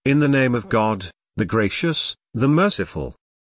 in the name of God, the gracious, the merciful.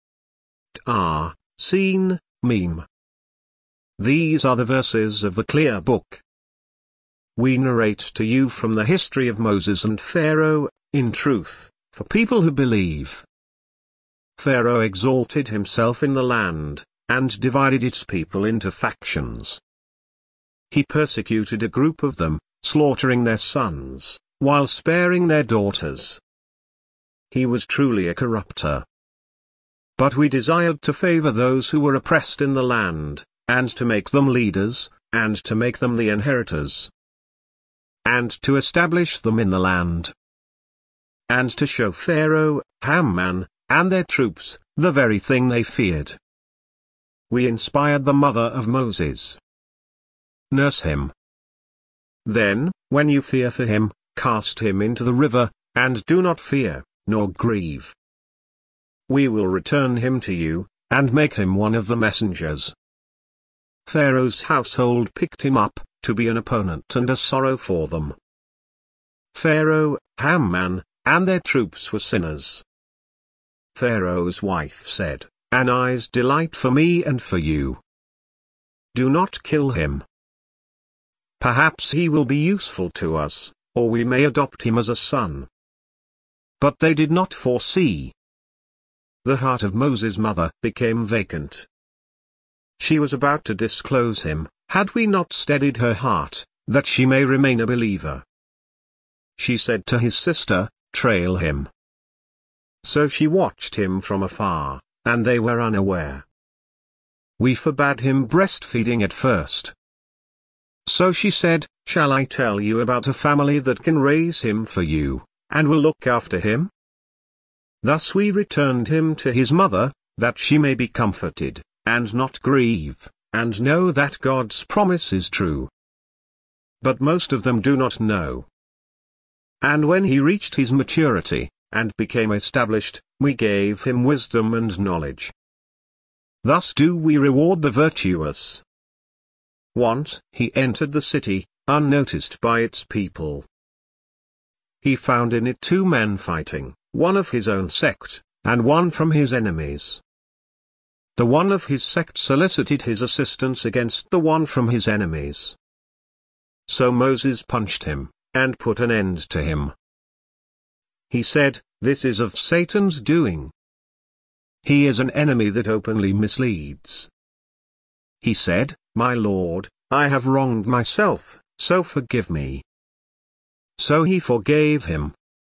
Seen, Meme. These are the verses of the clear book. We narrate to you from the history of Moses and Pharaoh, in truth, for people who believe. Pharaoh exalted himself in the land, and divided its people into factions. He persecuted a group of them, slaughtering their sons, while sparing their daughters. He was truly a corrupter. But we desired to favor those who were oppressed in the land, and to make them leaders, and to make them the inheritors, and to establish them in the land, and to show Pharaoh, Haman, and their troops, the very thing they feared. We inspired the mother of Moses. Nurse him. Then, when you fear for him, cast him into the river, and do not fear, nor grieve. We will return him to you, and make him one of the messengers. Pharaoh's household picked him up, to be an opponent and a sorrow for them. Pharaoh, Haman, and their troops were sinners. Pharaoh's wife said, "An eye's delight for me and for you. Do not kill him. Perhaps he will be useful to us, or we may adopt him as a son." But they did not foresee. The heart of Moses' mother became vacant. She was about to disclose him, had we not steadied her heart, that she may remain a believer. She said to his sister, "Trail him." So she watched him from afar, and they were unaware. We forbade him breastfeeding at first. So she said, "Shall I tell you about a family that can raise him for you, and will look after him?" Thus we returned him to his mother, that she may be comforted, and not grieve, and know that God's promise is true. But most of them do not know. And when he reached his maturity, and became established, we gave him wisdom and knowledge. Thus do we reward the virtuous. Once, he entered the city, unnoticed by its people. He found in it 2 men fighting, one of his own sect, and one from his enemies. The one of his sect solicited his assistance against the one from his enemies. So Moses punched him, and put an end to him. He said, "This is of Satan's doing. He is an enemy that openly misleads." He said, "My Lord, I have wronged myself, so forgive me." So he forgave him.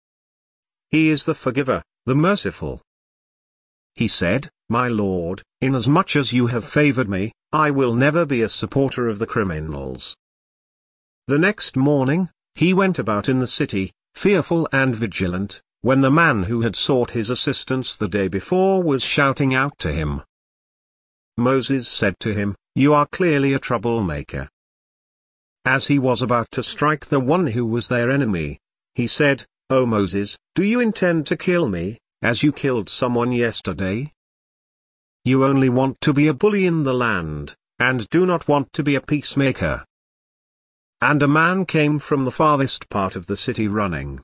He is the forgiver, the merciful. He said, "My Lord, inasmuch as you have favored me, I will never be a supporter of the criminals." The next morning, he went about in the city, fearful and vigilant, when the man who had sought his assistance the day before was shouting out to him. Moses said to him, "You are clearly a troublemaker." As he was about to strike the one who was their enemy, he said, "O Moses, do you intend to kill me, as you killed someone yesterday? You only want to be a bully in the land, and do not want to be a peacemaker." And a man came from the farthest part of the city running.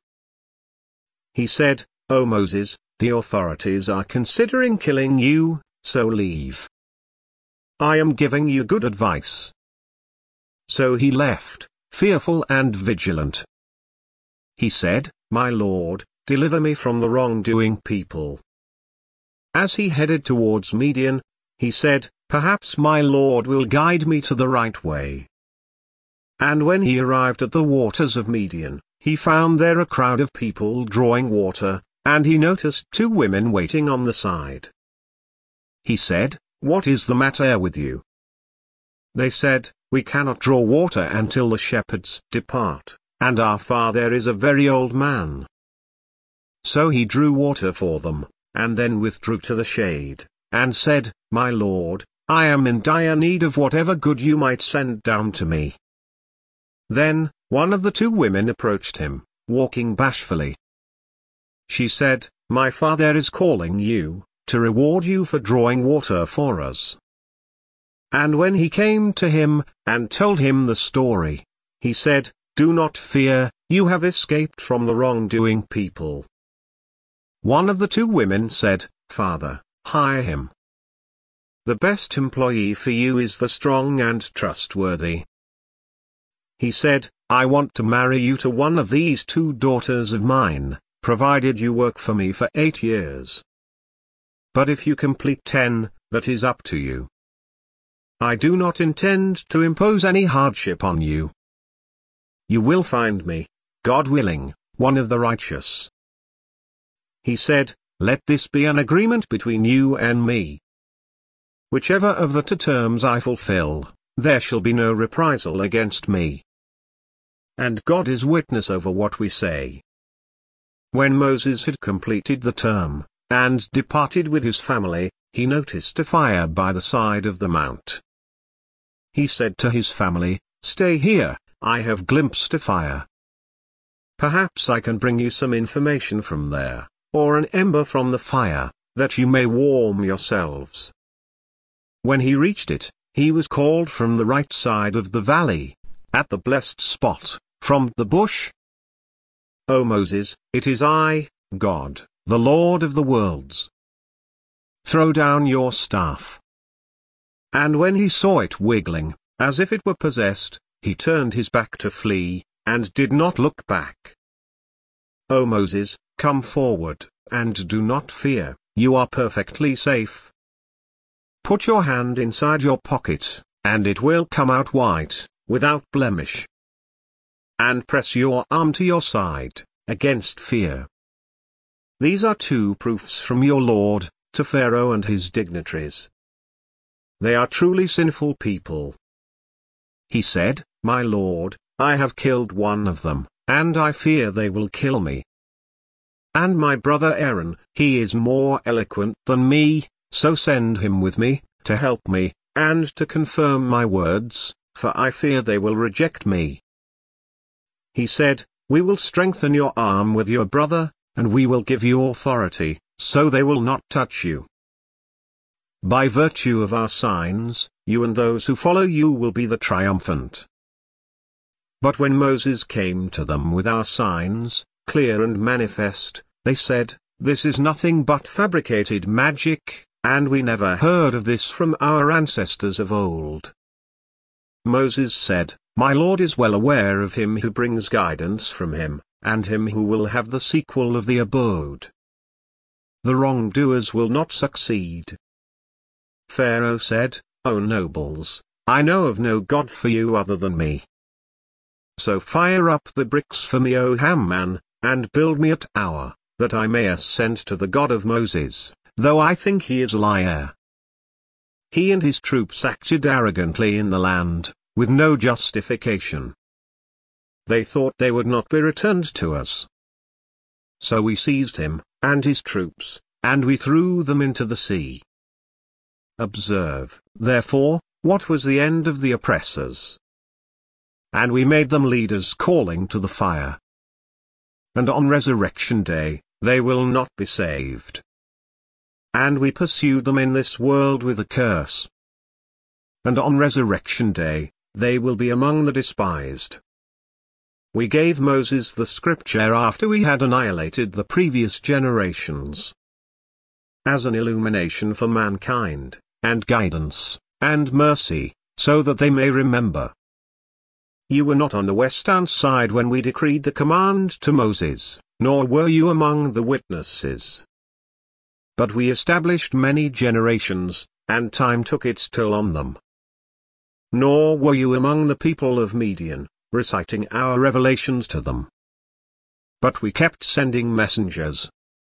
He said, "O Moses, the authorities are considering killing you, so leave. I am giving you good advice." So he left, fearful and vigilant. He said, "My Lord, deliver me from the wrongdoing people." As he headed towards Midian, he said, "Perhaps my Lord will guide me to the right way." And when he arrived at the waters of Midian, he found there a crowd of people drawing water, and he noticed 2 women waiting on the side. He said, "What is the matter with you?" They said, "We cannot draw water until the shepherds depart, and our father is a very old man." So he drew water for them, and then withdrew to the shade, and said, "My Lord, I am in dire need of whatever good you might send down to me." Then, one of the 2 women approached him, walking bashfully. She said, "My father is calling you, to reward you for drawing water for us." And when he came to him, and told him the story, he said, "Do not fear, you have escaped from the wrongdoing people. One of the two women said, "Father, hire him. The best employee for you is the strong and trustworthy." He said, "I want to marry you to one of these two daughters of mine, provided you work for me for 8 years. But if you complete 10, that is up to you. I do not intend to impose any hardship on you. You will find me, God willing, one of the righteous." He said, "Let this be an agreement between you and me. Whichever of the two terms I fulfill, there shall be no reprisal against me. And God is witness over what we say." When Moses had completed the term, and departed with his family, he noticed a fire by the side of the mount. He said to his family, "Stay here, I have glimpsed a fire. Perhaps I can bring you some information from there, or an ember from the fire, that you may warm yourselves." When he reached it, he was called from the right side of the valley, at the blessed spot, from the bush, "O Moses, it is I, God, the Lord of the worlds. Throw down your staff." And when he saw it wiggling, as if it were possessed, he turned his back to flee, and did not look back. "O Moses, come forward, and do not fear, you are perfectly safe. Put your hand inside your pocket, and it will come out white, without blemish. And press your arm to your side, against fear." These are two proofs from your Lord, to Pharaoh and his dignitaries. They are truly sinful people. He said, "My Lord, I have killed one of them, and I fear they will kill me. And my brother Aaron, he is more eloquent than me, so send him with me, to help me, and to confirm my words, for I fear they will reject me." He said, "We will strengthen your arm with your brother, and we will give you authority, so they will not touch you. By virtue of our signs, you and those who follow you will be the triumphant." But when Moses came to them with our signs, clear and manifest, they said, "This is nothing but fabricated magic, and we never heard of this from our ancestors of old." Moses said, "My Lord is well aware of him who brings guidance from him, and him who will have the sequel of the abode. The wrongdoers will not succeed." Pharaoh said, "O nobles, I know of no God for you other than me. So fire up the bricks for me, O Haman, and build me a tower, that I may ascend to the God of Moses, though I think he is a liar." He and his troops acted arrogantly in the land, with no justification. They thought they would not be returned to us. So we seized him, and his troops, and we threw them into the sea. Observe, therefore, what was the end of the oppressors. And we made them leaders calling to the fire. And on resurrection day, they will not be saved. And we pursued them in this world with a curse. And on resurrection day, they will be among the despised. We gave Moses the scripture after we had annihilated the previous generations, as an illumination for mankind, and guidance, and mercy, so that they may remember. You were not on the western side when we decreed the command to Moses, nor were you among the witnesses. But we established many generations, and time took its toll on them. Nor were you among the people of Midian, reciting our revelations to them. But we kept sending messengers.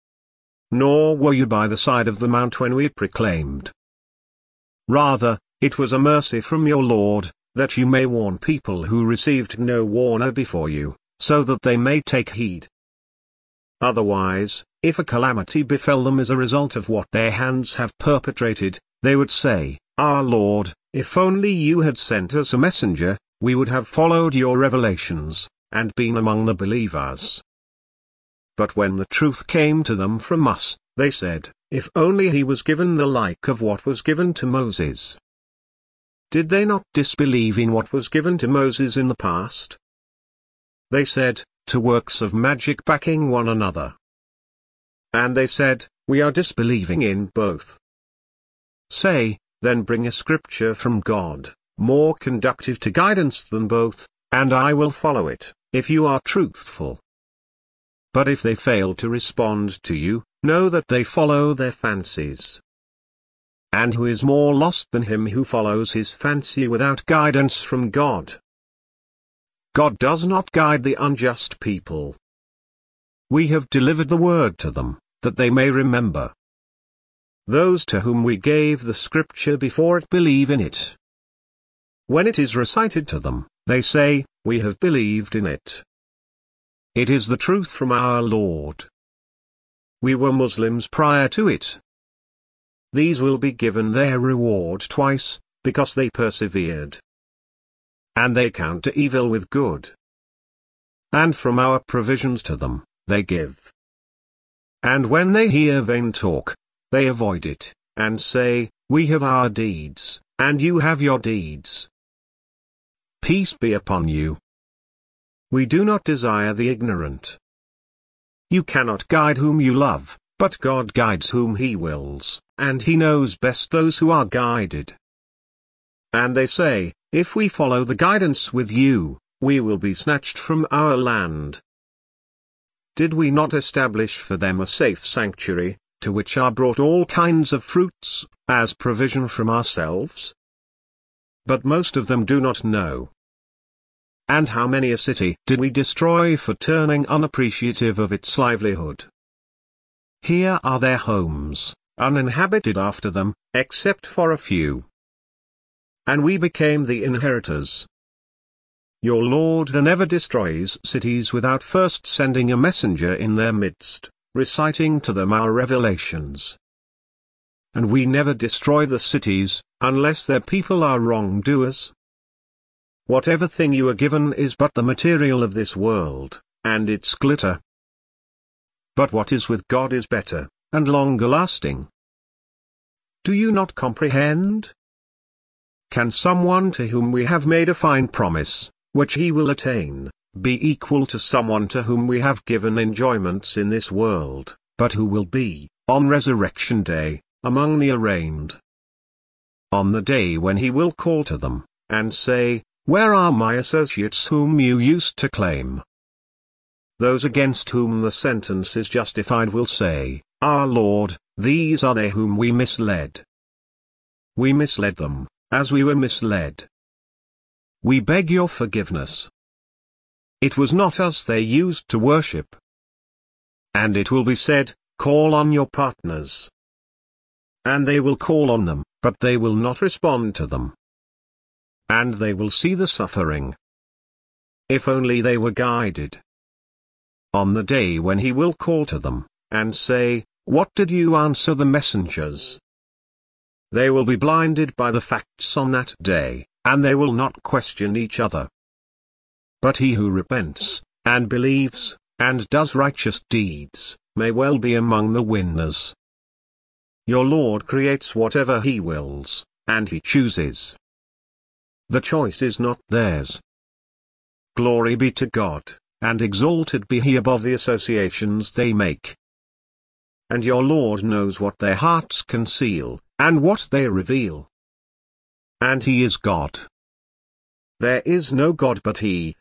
Nor were you by the side of the mount when we proclaimed. Rather, it was a mercy from your Lord, that you may warn people who received no warner before you, so that they may take heed. Otherwise, if a calamity befell them as a result of what their hands have perpetrated, they would say, "Our Lord, if only you had sent us a messenger, we would have followed your revelations, and been among the believers." But when the truth came to them from us, they said, "If only he was given the like of what was given to Moses." Did they not disbelieve in what was given to Moses in the past? They said, "To works of magic backing one another." And they said, "We are disbelieving in both." Say, then bring a scripture from God, more conducive to guidance than both, and I will follow it, if you are truthful. But if they fail to respond to you, know that they follow their fancies. And who is more lost than him who follows his fancy without guidance from God? God does not guide the unjust people. We have delivered the word to them, that they may remember. Those to whom we gave the scripture before it believe in it. When it is recited to them, they say, "We have believed in it. It is the truth from our Lord. We were Muslims prior to it." These will be given their reward twice, because they persevered. And they counter evil with good. And from our provisions to them, they give. And when they hear vain talk, they avoid it, and say, "We have our deeds, and you have your deeds. Peace be upon you. We do not desire the ignorant. You cannot guide whom you love, but God guides whom he wills, and he knows best those who are guided." And they say, "If we follow the guidance with you, we will be snatched from our land. Did we not establish for them a safe sanctuary, to which are brought all kinds of fruits, as provision from ourselves?" But most of them do not know. And how many a city did we destroy for turning unappreciative of its livelihood? Here are their homes, uninhabited after them, except for a few. And we became the inheritors. Your Lord never destroys cities without first sending a messenger in their midst, reciting to them our revelations. And we never destroy the cities, unless their people are wrongdoers. Whatever thing you are given is but the material of this world, and its glitter. But what is with God is better, and longer lasting. Do you not comprehend? Can someone to whom we have made a fine promise, which he will attain, be equal to someone to whom we have given enjoyments in this world, but who will be, on resurrection day, among the arraigned? On the day when he will call to them, and say, "Where are my associates whom you used to claim?" Those against whom the sentence is justified will say, "Our Lord, these are they whom we misled. We misled them, as we were misled. We beg your forgiveness. It was not us they used to worship." And it will be said, "Call on your partners." And they will call on them, but they will not respond to them. And they will see the suffering. If only they were guided. On the day when he will call to them, and say, "What did you answer the messengers?" They will be blinded by the facts on that day, and they will not question each other. But he who repents, and believes, and does righteous deeds, may well be among the winners. Your Lord creates whatever he wills, and he chooses. The choice is not theirs. Glory be to God, and exalted be he above the associations they make. And your Lord knows what their hearts conceal, and what they reveal. And he is God. There is no God but he.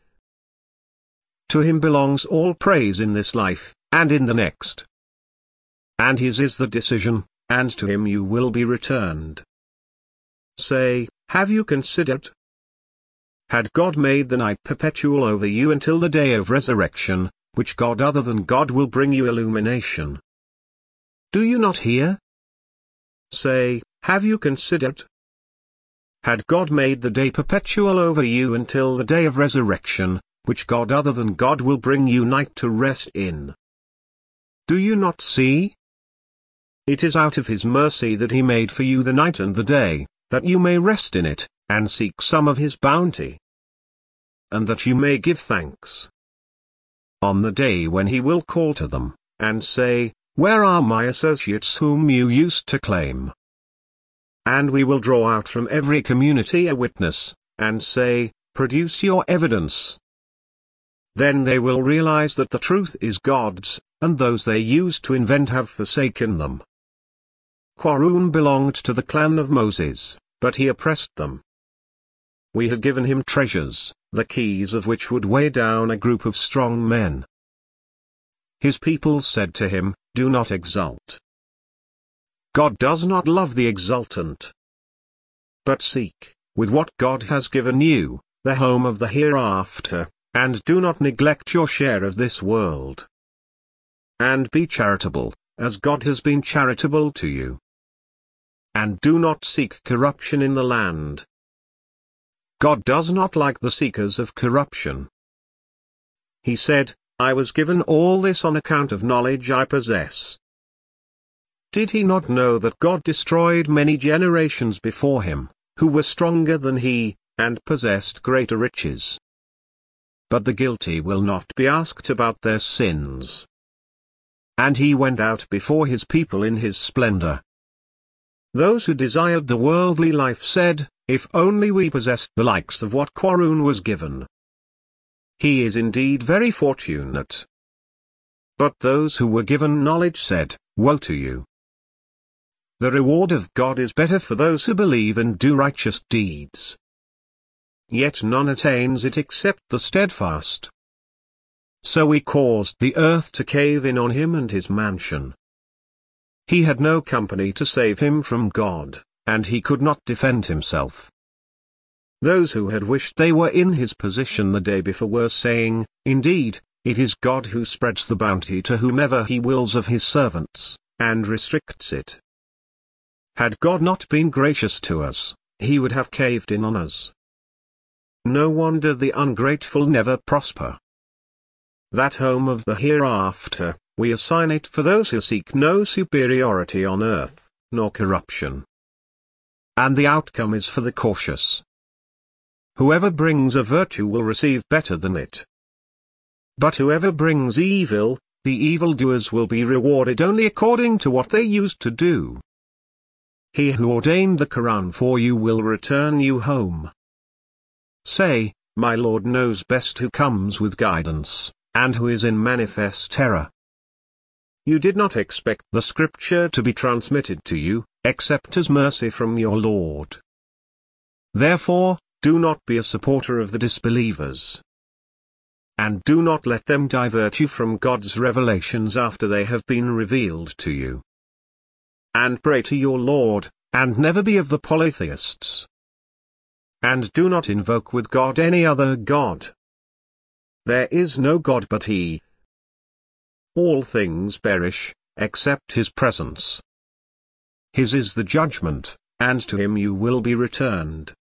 To him belongs all praise in this life, and in the next. And his is the decision, and to him you will be returned. Say, have you considered? Had God made the night perpetual over you until the day of resurrection, which God other than God will bring you illumination? Do you not hear? Say, have you considered? Had God made the day perpetual over you until the day of resurrection, which God other than God will bring you night to rest in? Do you not see? It is out of his mercy that he made for you the night and the day, that you may rest in it, and seek some of his bounty, and that you may give thanks. On the day when he will call to them, and say, "Where are my associates whom you used to claim?" And we will draw out from every community a witness, and say, "Produce your evidence." Then they will realize that the truth is God's, and those they used to invent have forsaken them. Qarun belonged to the clan of Moses, but he oppressed them. We had given him treasures, the keys of which would weigh down a group of strong men. His people said to him, "Do not exult. God does not love the exultant. But seek, with what God has given you, the home of the hereafter, and do not neglect your share of this world. And be charitable, as God has been charitable to you. And do not seek corruption in the land. God does not like the seekers of corruption." He said, "I was given all this on account of knowledge I possess." Did he not know that God destroyed many generations before him, who were stronger than he, and possessed greater riches? But the guilty will not be asked about their sins. And he went out before his people in his splendor. Those who desired the worldly life said, "If only we possessed the likes of what Qarun was given. He is indeed very fortunate." But those who were given knowledge said, "Woe to you! The reward of God is better for those who believe and do righteous deeds. Yet none attains it except the steadfast." So we caused the earth to cave in on him and his mansion. He had no company to save him from God, and he could not defend himself. Those who had wished they were in his position the day before were saying, "Indeed, it is God who spreads the bounty to whomever he wills of his servants, and restricts it. Had God not been gracious to us, he would have caved in on us." No wonder the ungrateful never prosper. That home of the hereafter, we assign it for those who seek no superiority on earth, nor corruption. And the outcome is for the cautious. Whoever brings a virtue will receive better than it. But whoever brings evil, the evildoers will be rewarded only according to what they used to do. He who ordained the Quran for you will return you home. Say, "My Lord knows best who comes with guidance, and who is in manifest error." You did not expect the scripture to be transmitted to you, except as mercy from your Lord. Therefore, do not be a supporter of the disbelievers. And do not let them divert you from God's revelations after they have been revealed to you. And pray to your Lord, and never be of the polytheists. And do not invoke with God any other God. There is no God but He. All things perish, except His presence. His is the judgment, and to Him you will be returned.